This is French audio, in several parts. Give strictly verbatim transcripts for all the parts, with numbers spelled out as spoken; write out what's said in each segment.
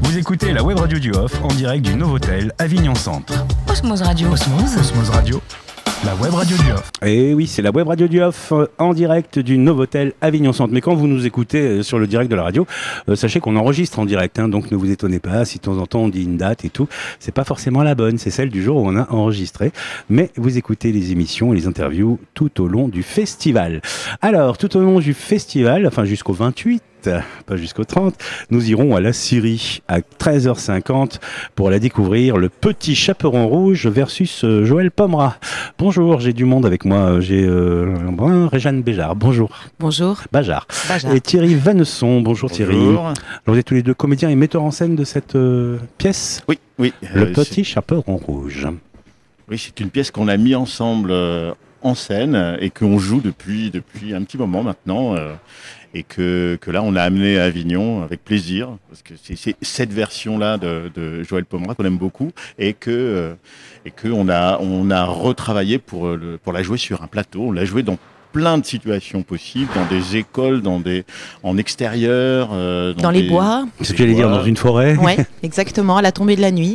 Vous écoutez la web radio du Off en direct du Novotel Avignon Centre. Osmose Radio. Osmose, Osmose Radio, la web radio du Off. Et oui, c'est la web radio du Off en direct du Novotel Avignon Centre. Mais quand vous nous écoutez sur le direct de la radio, euh, sachez qu'on enregistre en direct, hein, donc ne vous étonnez pas si de temps en temps on dit une date et tout. C'est pas forcément la bonne, c'est celle du jour où on a enregistré. Mais vous écoutez les émissions et les interviews tout au long du festival. Alors, tout au long du festival, enfin jusqu'au vingt-huit, pas jusqu'au trente, nous irons à la Syrie à treize heures cinquante pour la découvrir, le Petit Chaperon Rouge versus euh, Joël Pomera. Bonjour, j'ai du monde avec moi, j'ai euh, Réjeanne Béjart, bonjour. Bonjour. Bajar. Bajar. Et Thierry Vannesson, bonjour, bonjour Thierry. Alors vous êtes tous les deux comédiens et metteurs en scène de cette euh, pièce. Oui, oui. Le euh, Petit Chaperon Rouge. Oui, c'est une pièce qu'on a mis ensemble euh, en scène et qu'on joue depuis, depuis un petit moment maintenant. Euh, et que, que là, on a amené à Avignon avec plaisir, parce que c'est, c'est cette version-là de, de Joël Pomera qu'on aime beaucoup, et que euh, et que on a on a retravaillé pour le, pour la jouer sur un plateau. On l'a joué dans plein de situations possibles, dans des écoles, dans des en extérieur, euh, dans, dans des, les bois. C'est ce que j'allais dire, dans une forêt. Ouais, exactement, à la tombée de la nuit.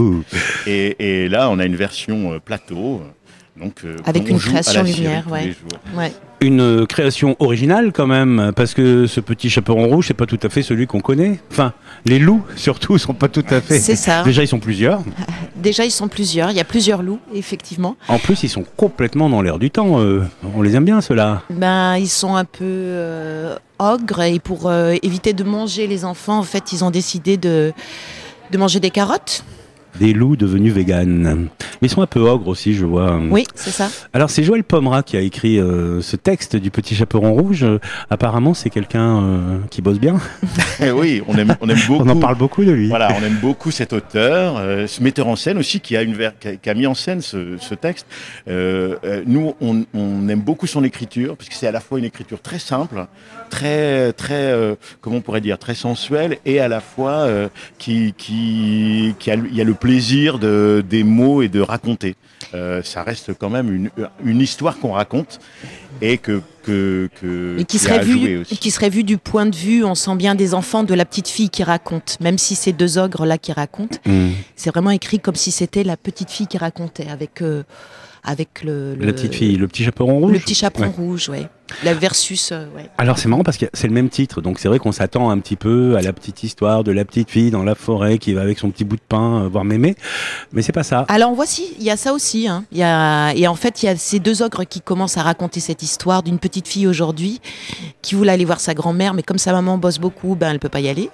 et, et là, on a une version euh, plateau. Donc, euh, avec une création lumière, ouais. ouais. Une création originale quand même, parce que ce Petit Chaperon Rouge, c'est pas tout à fait celui qu'on connaît. Enfin, les loups surtout sont pas tout à fait. C'est ça. Déjà ils sont plusieurs. Déjà ils sont plusieurs. Il y a plusieurs loups, effectivement. En plus, ils sont complètement dans l'air du temps. Euh, on les aime bien ceux-là. Ben, ils sont un peu euh, ogres et pour euh, éviter de manger les enfants, en fait, ils ont décidé de de manger des carottes. Des loups devenus véganes. Mais ils sont un peu ogres aussi, je vois. Oui, c'est ça. Alors, c'est Joël Pomera qui a écrit euh, ce texte du Petit Chaperon Rouge. Euh, apparemment, c'est quelqu'un euh, qui bosse bien. Oui, on aime, on aime beaucoup. On en parle beaucoup de lui. Voilà, on aime beaucoup cet auteur, euh, ce metteur en scène aussi qui a, une ver- qui a, qui a mis en scène ce, ce texte. Euh, euh, nous, on, on aime beaucoup son écriture, parce que c'est à la fois une écriture très simple, très, très, euh, comment on pourrait dire, très sensuelle, et à la fois euh, qui, qui, qui a, il y a le plaisir de, des mots et de raconter. Euh, ça reste quand même une, une histoire qu'on raconte et que, que, que et qui, qui serait vu, qui serait vu du point de vue, on sent bien des enfants, de la petite fille qui raconte. Même si c'est deux ogres là qui racontent, mmh. c'est vraiment écrit comme si c'était la petite fille qui racontait avec. Euh, avec le, le... La petite fille, le Petit Chaperon Rouge. Le Petit Chaperon ouais. Rouge, ouais. La versus, euh, ouais. Alors c'est marrant parce que c'est le même titre, donc c'est vrai qu'on s'attend un petit peu à la petite histoire de la petite fille dans la forêt qui va avec son petit bout de pain euh, voir mémé, mais c'est pas ça. Alors voici, il y a ça aussi, hein. Il y a, et en fait il y a ces deux ogres qui commencent à raconter cette histoire d'une petite fille aujourd'hui qui voulait aller voir sa grand-mère, mais comme sa maman bosse beaucoup, ben elle peut pas y aller.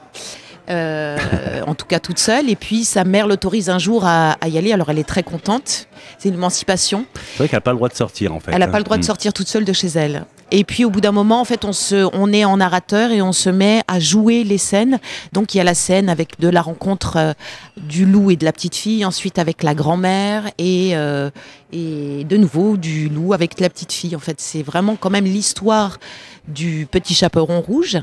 Euh, en tout cas toute seule, et puis sa mère l'autorise un jour à, à y aller, alors elle est très contente, c'est une émancipation. C'est vrai qu'elle n'a pas le droit de sortir en fait. Elle n'a pas le droit mmh. de sortir toute seule de chez elle. Et puis au bout d'un moment, en fait, on, se, on est en narrateur et on se met à jouer les scènes. Donc il y a la scène avec de la rencontre euh, du loup et de la petite fille, ensuite avec la grand-mère et, euh, et de nouveau du loup avec la petite fille. En fait, c'est vraiment quand même l'histoire du Petit Chaperon Rouge,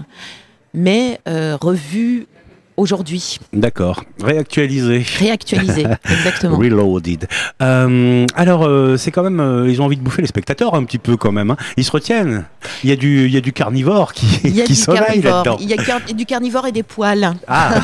mais euh, revue aujourd'hui. D'accord. Réactualisé. Réactualisé, exactement. Reloaded. Euh, alors, euh, c'est quand même... Euh, ils ont envie de bouffer les spectateurs un petit peu quand même. Hein. Ils se retiennent. Il y a du, il y a du carnivore qui, qui sommeille là-dedans. Il y a car- du carnivore et des poils. Ah.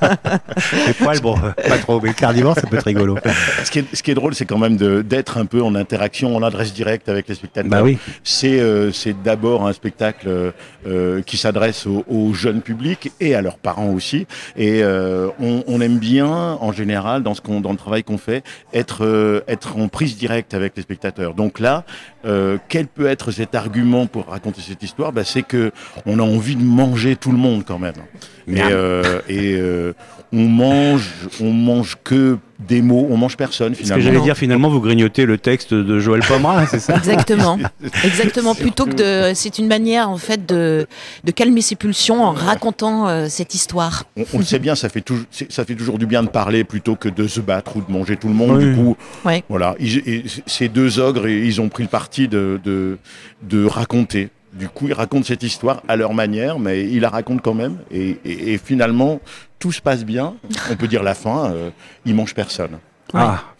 Les poils, bon, pas trop. Mais le carnivore, ça peut être rigolo. Ce qui est, ce qui est drôle, c'est quand même de, d'être un peu en interaction, en adresse directe avec les spectateurs. Bah oui. C'est, euh, c'est d'abord un spectacle euh, qui s'adresse au, au jeune public et à leurs parents aussi. Et euh, on, on aime bien, en général, dans, ce qu'on, dans le travail qu'on fait, être, euh, être en prise directe avec les spectateurs. Donc là, euh, quel peut être cet argument pour raconter cette histoire ? Ben, c'est que on a envie de manger tout le monde quand même. Et, euh, et euh, on mange, on mange que des mots, on mange personne finalement. Ce que j'allais dire, finalement, vous grignotez le texte de Joël Pomera, c'est ça ? Exactement, exactement. Plutôt que de, c'est une manière en fait de de calmer ses pulsions en racontant euh, cette histoire. On, on le sait bien, ça fait toujours, ça fait toujours du bien de parler plutôt que de se battre ou de manger tout le monde. Oui. Du coup, ouais. voilà, ils, ils, ces deux ogres, ils ont pris le parti de de, de raconter. Du coup, ils racontent cette histoire à leur manière, mais ils la racontent quand même. Et, et, et finalement, tout se passe bien. On peut dire la fin, euh, ils mangent personne. Ah.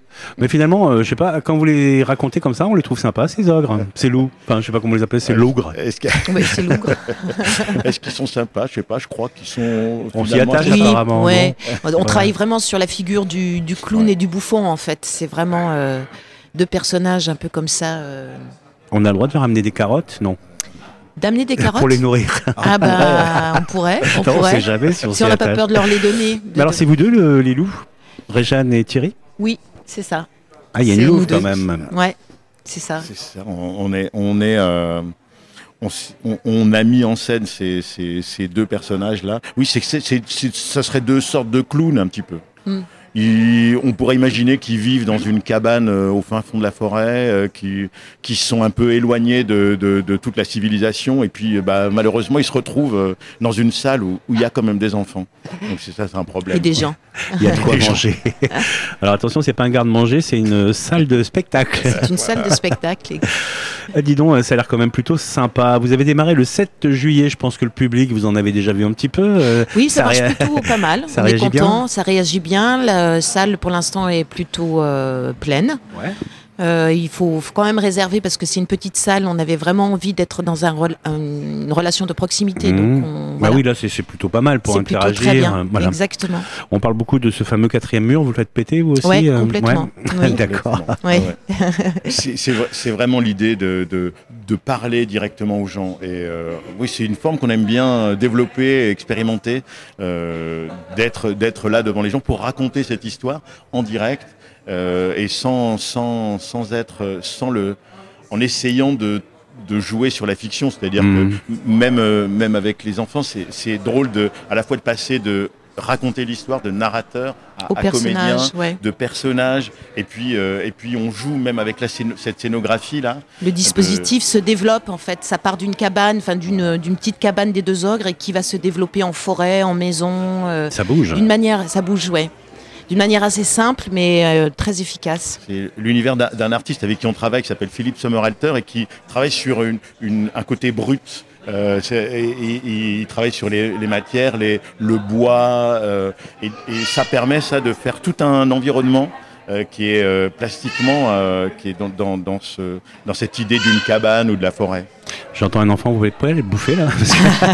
Mais finalement, euh, je sais pas, quand vous les racontez comme ça, on les trouve sympas, ces ogres. Ces loups. Enfin, je sais pas comment les appeler, c'est l'ogre. Est-ce que- Oui, c'est lourd. est-ce qu'ils sont sympas? Je sais pas, je crois qu'ils sont. On s'y finalement, attache, assez- Oui, apparemment, ouais. On Ouais. travaille vraiment sur la figure du, du clown Ouais. et du bouffon, en fait. C'est vraiment euh, deux personnages un peu comme ça. euh, On a le droit de leur amener des carottes? Non. D'amener des carottes. Pour les nourrir. Ah bah, on pourrait, on Non, on pourrait. sait jamais si on Si s'y on n'a pas attache. peur de leur les donner. de- Mais alors, de- c'est vous deux, le- les loups? Réjeanne et Thierry? Oui, c'est ça. Ah, il y a une C'est louve nous quand deux. même. Ouais, c'est ça. C'est ça, on, on est, on est, euh, on, s- on- on a mis en scène ces, ces- ces deux personnages-là. Oui, c'est, que c'est, c'est, c'est- ça serait deux sortes de clowns un petit peu. Mm. Ils- on pourrait imaginer qu'ils vivent dans une cabane euh, au fin fond de la forêt, euh, qui, qui sont un peu éloignés de, de- de toute la civilisation, et puis euh, bah, malheureusement ils se retrouvent euh, dans une salle où où il y a quand même des enfants. Donc c'est ça, c'est un problème. Et des gens. Il y a de quoi manger. Alors attention, c'est pas un garde-manger, c'est une salle de spectacle. C'est une salle de spectacle. Et- Ah, dis donc, ça a l'air quand même plutôt sympa. Vous avez démarré le sept juillet, je pense que le public, vous en avez déjà vu un petit peu. euh, Oui, ça, Ça marche ré- plutôt pas mal. ça On est réagit bien content, ça réagit bien. La salle, pour l'instant, est plutôt euh, pleine. Ouais. Euh, il faut, faut quand même réserver parce que c'est une petite salle. On avait vraiment envie d'être dans un rel- un- une relation de proximité. Mmh. Donc on, Bah voilà. oui, là c'est c'est plutôt pas mal pour C'est plutôt interagir. très bien. euh, voilà. Exactement. On parle beaucoup de ce fameux quatrième mur, vous le faites péter vous aussi? Ouais, euh, complètement. ouais. Oui. D'accord. Complètement. Ouais. Ouais. C'est, c'est vra- c'est vraiment l'idée de, de, de parler directement aux gens. Et euh, oui, c'est une forme qu'on aime bien développer, expérimenter, euh, d'être, d'être là devant les gens pour raconter cette histoire en direct euh, et sans, sans, sans être, sans le, en essayant de de jouer sur la fiction, c'est-à-dire Mhm. que m- même, euh, même avec les enfants, c'est, c'est drôle de, à la fois de passer de raconter l'histoire de narrateur à, Au à comédien, personnage, ouais. de personnage, et puis, euh, et puis on joue même avec la scéno- cette scénographie-là. Le dispositif se développe en fait. Ça part d'une cabane, enfin d'une d'une petite cabane des deux ogres et qui va se développer en forêt, en maison, euh, Ça bouge. d'une manière, ça bouge, ouais, d'une manière assez simple mais euh, très efficace. C'est l'univers d'un, d'un artiste avec qui on travaille, qui s'appelle Philippe Sommerhalter, et qui travaille sur une, une- un côté brut. Euh, c'est- et- et- il travaille sur les, les matières, les, le bois, euh, et, et ça permet ça de faire tout un environnement euh, qui est euh, plastiquement, euh, qui est dans, dans, dans, ce, dans cette idée d'une cabane ou de la forêt. J'entends un enfant, vous pouvez pas le bouffer là parce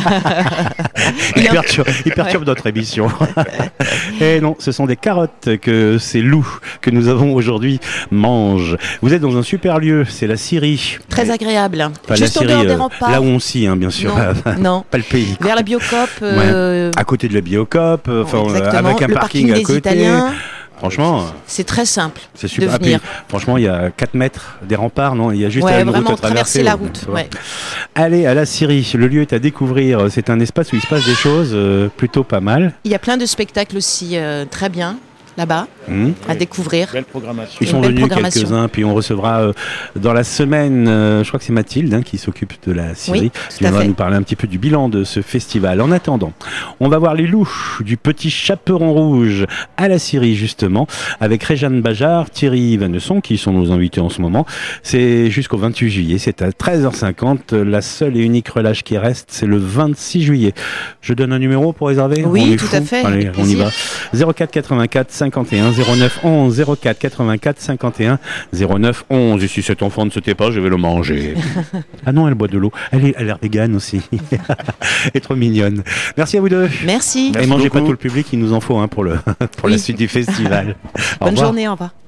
que- il, perturbe, il perturbe notre émission. Et non, ce sont des carottes que ces loups que nous avons aujourd'hui mangent. Vous êtes dans un super lieu, c'est la Syrie. Très agréable. Enfin, Juste la en Syrie, dehors des euh, remparts. là où on scie, hein, bien sûr. Non, non. Pas le pays. Vers la Biocop, euh, À côté de la Biocop, euh, enfin, euh, exactement. avec un le parking, parking à des côté. Italiens. Franchement, C'est très simple c'est de super. Ah, puis, venir. franchement, il y a quatre mètres des remparts, non? Il y a juste Ouais, une route vraiment à traverser. traverser la ouais, route. ça va. Ouais. Allez, à la Syrie, le lieu est à découvrir. C'est un espace où il se passe des choses euh, plutôt pas mal. Il y a plein de spectacles aussi euh, très bien là-bas Hum. à découvrir. Belle programmation. Ils Une sont belle venus programmation. quelques-uns, puis on recevra euh, dans la semaine, euh, je crois que c'est Mathilde hein, qui s'occupe de la Syrie, Oui, qui tout à viendra fait. nous parler un petit peu du bilan de ce festival. En attendant, on va voir les loups du petit chaperon rouge à la Syrie justement, avec Réjeanne Bajar, Thierry Vanesson qui sont nos invités en ce moment. C'est jusqu'au vingt-huit juillet, c'est à treize heures cinquante. La seule et unique relâche qui reste, c'est le vingt-six juillet. Je donne un numéro pour réserver? Oui, On est tout fous. à fait, Allez, avec on y plaisir. va. zéro quatre quatre-vingt-quatre cinquante et un zéro neuf onze zéro quatre quatre-vingt-quatre cinquante et un zéro neuf onze. Et si cet enfant ne se tait pas, je vais le manger. Ah non, elle boit de l'eau. Elle est, elle est végane aussi. Elle est trop mignonne. Merci à vous deux. Merci. Et Merci mangez pas beaucoup. tout le public, il nous en faut hein, pour, le, pour la Oui. suite du festival. Au Bonne revoir. journée, au revoir.